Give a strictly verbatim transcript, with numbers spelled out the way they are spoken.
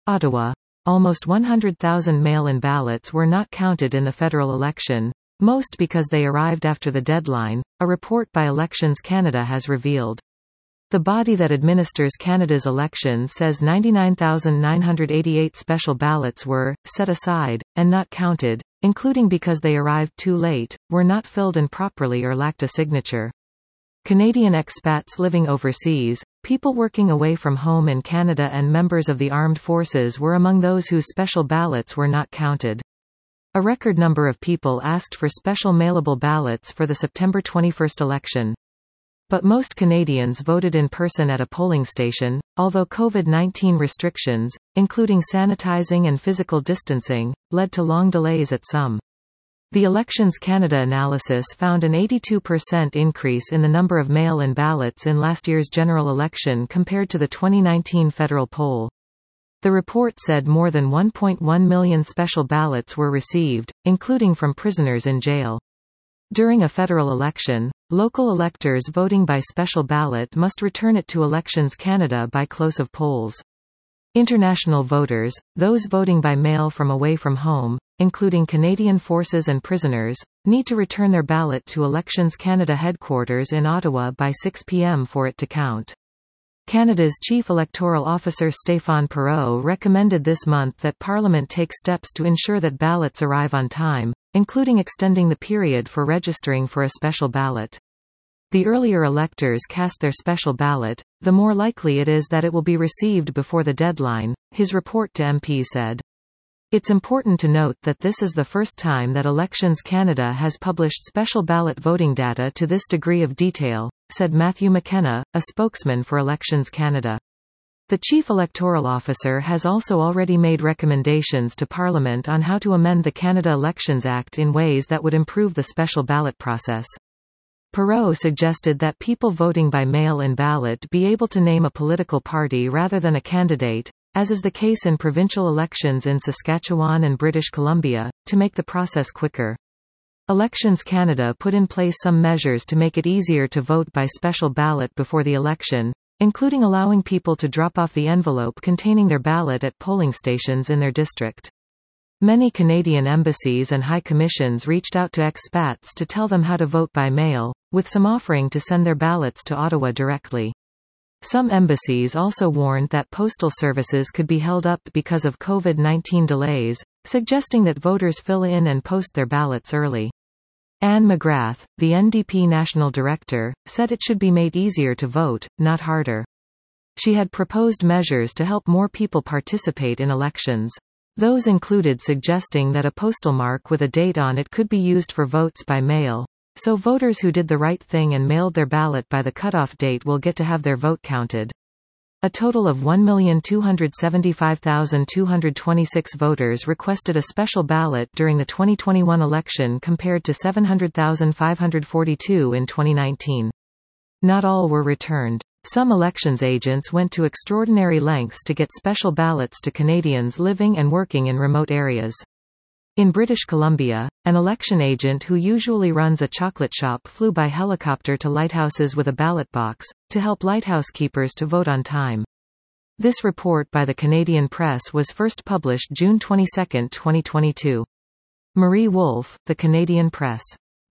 Ottawa. Almost one hundred thousand mail-in ballots were not counted in the federal election, most because they arrived after the deadline, a report by Elections Canada has revealed. The body that administers Canada's election says ninety-nine thousand nine hundred eighty-eight special ballots were set aside, and not counted, including because they arrived too late, were not filled in properly or lacked a signature. Canadian expats living overseas, people working away from home in Canada and members of the armed forces were among those whose special ballots were not counted. A record number of people asked for special mailable ballots for the September twenty-first election. But most Canadians voted in person at a polling station, although COVID nineteen restrictions, including sanitizing and physical distancing, led to long delays at some. The Elections Canada analysis found an eighty-two percent increase in the number of mail-in ballots in last year's general election compared to the twenty nineteen federal poll. The report said more than one point one million special ballots were received, including from prisoners in jail. During a federal election, local electors voting by special ballot must return it to Elections Canada by close of polls. International voters, those voting by mail from away from home, including Canadian forces and prisoners, need to return their ballot to Elections Canada headquarters in Ottawa by six p m for it to count. Canada's Chief Electoral Officer Stéphane Perreault recommended this month that Parliament take steps to ensure that ballots arrive on time, including extending the period for registering for a special ballot. The earlier electors cast their special ballot, the more likely it is that it will be received before the deadline, his report to M Ps said. It's important to note that this is the first time that Elections Canada has published special ballot voting data to this degree of detail, said Matthew McKenna, a spokesman for Elections Canada. The Chief Electoral Officer has also already made recommendations to Parliament on how to amend the Canada Elections Act in ways that would improve the special ballot process. Perreault suggested that people voting by mail-in ballot be able to name a political party rather than a candidate, as is the case in provincial elections in Saskatchewan and British Columbia, to make the process quicker. Elections Canada put in place some measures to make it easier to vote by special ballot before the election, including allowing people to drop off the envelope containing their ballot at polling stations in their district. Many Canadian embassies and high commissions reached out to expats to tell them how to vote by mail, with some offering to send their ballots to Ottawa directly. Some embassies also warned that postal services could be held up because of COVID nineteen delays, suggesting that voters fill in and post their ballots early. Anne McGrath, the N D P national director, said it should be made easier to vote, not harder. She had proposed measures to help more people participate in elections. Those included suggesting that a postal mark with a date on it could be used for votes by mail, so voters who did the right thing and mailed their ballot by the cutoff date will get to have their vote counted. A total of one million two hundred seventy-five thousand two hundred twenty-six voters requested a special ballot during the twenty twenty-one election compared to seven hundred thousand five hundred forty-two in twenty nineteen. Not all were returned. Some elections agents went to extraordinary lengths to get special ballots to Canadians living and working in remote areas. In British Columbia, an election agent who usually runs a chocolate shop flew by helicopter to lighthouses with a ballot box, to help lighthouse keepers to vote on time. This report by the Canadian Press was first published June twenty-second, twenty twenty-two. Marie Wolfe, The Canadian Press.